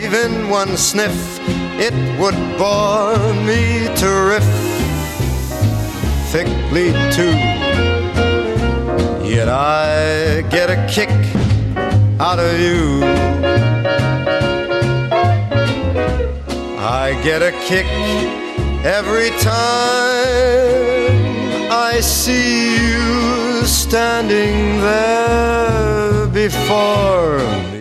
Even one sniff, it would bore me terrifically too. Yet I get a kick out of you. I get a kick every time I see you standing there before me.